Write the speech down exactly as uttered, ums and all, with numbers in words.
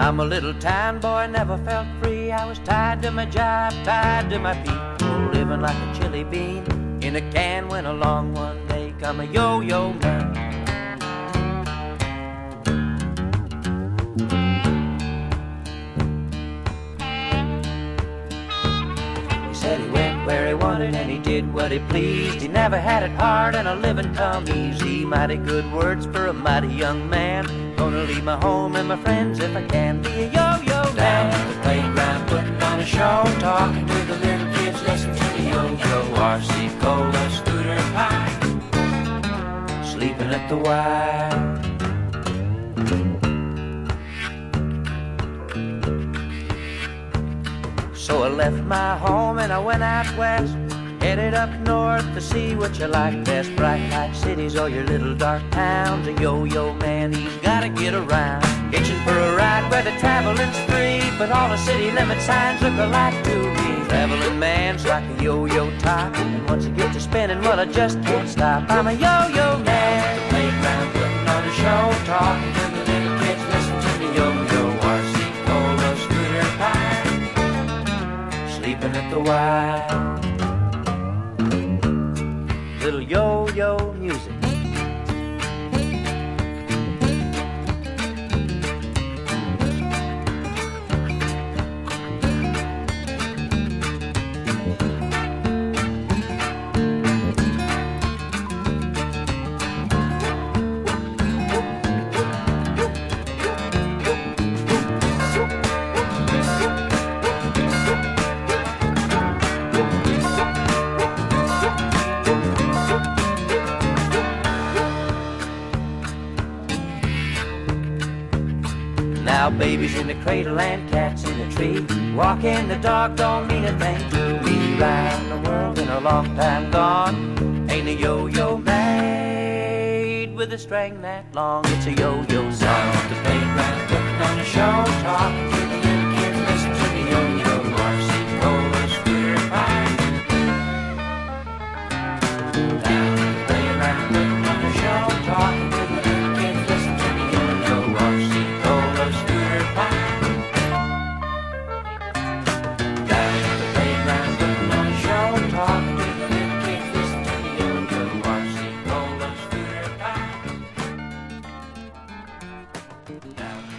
I'm a little town boy, never felt free. I was tied to my job, tied to my people, living like a chili bean in a can when along one day come a yo-yo man. He said he went where he wanted and he did what he pleased. He never had it hard and a living come easy. Mighty good words for a mighty young man. Gonna leave my home and my friends if I can. Be a yo-yo man. Down at the playground putting on a show, talking to the little kids, listen to the yo-yo. R C Cola, scooter pie, sleeping at the Y. So I left my home and I went out west, headed up north to see what you like best. Bright light cities or your little dark towns. A yo-yo man, he's gotta get around. Itching for a ride where the traveling's free, but all the city limit signs look alike to me. Traveling man's like a yo-yo top, and once you get to spinning, well, I just can't stop. I'm a yo-yo man. At the playground putting on a show, talking to the little kids, listen to the yo-yo. R C Cola, scooter pie, sleeping at the Y. Little yo-yo music. Now babies in the cradle and cats in the tree. Walking the dog don't mean a thing to me. Round the world in a long time gone. Ain't a yo-yo made with a string that long. It's a yo-yo song. At the playground putting on a show, talking to the little kids, listen to the yo-yo. R C Cola, scooter pie. Down at the playground putting on a show, talking to the little kids, listen to the yo-yo. R C Cola, scooter pie. Down at the playground putting on a show, talking to the little kids, listen to the yo-yo. R C Cola, scooter pie. Down